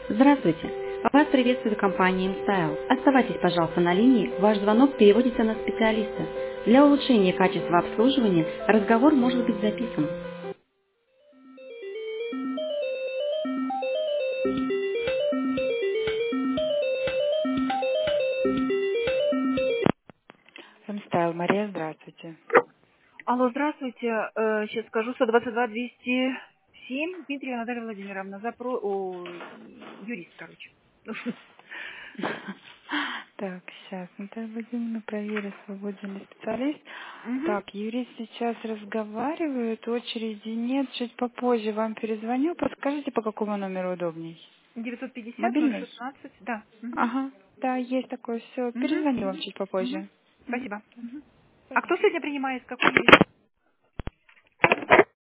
Здравствуйте! Вас приветствует компания InStyle. Оставайтесь, пожалуйста, на линии. Ваш звонок переводится на специалиста. Для улучшения качества обслуживания разговор может быть записан. InStyle, Мария, здравствуйте. Алло, здравствуйте. Сейчас скажу, 122-207, Дмитрия Наталья Владимировна, юрист, короче. Так, сейчас, Наталья Владимировна, проверю, свободен ли специалист. Мгм. Так, юрист сейчас разговаривает, очереди нет, чуть попозже вам перезвоню. Подскажите, по какому номеру удобней? 950 Мобильный? 016, да. Мгм. Ага, да, есть такое, все. Мгм. Перезвоню вам Мгм. чуть Мгм. попозже. Мгм. Спасибо. Мгм. А кто Пожалуйста. сегодня принимает? Какой юрист?